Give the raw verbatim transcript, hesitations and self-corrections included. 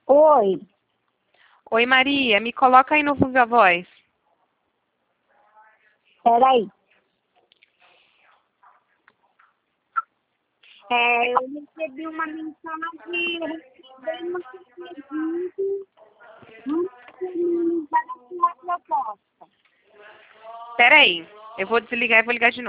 Oi. Oi, Maria, me coloca aí no Viva Voz. Peraí. É, eu recebi uma mensagem, eu recebi uma mensagem, não sei, uma proposta. Pera aí, eu vou desligar e vou ligar de novo.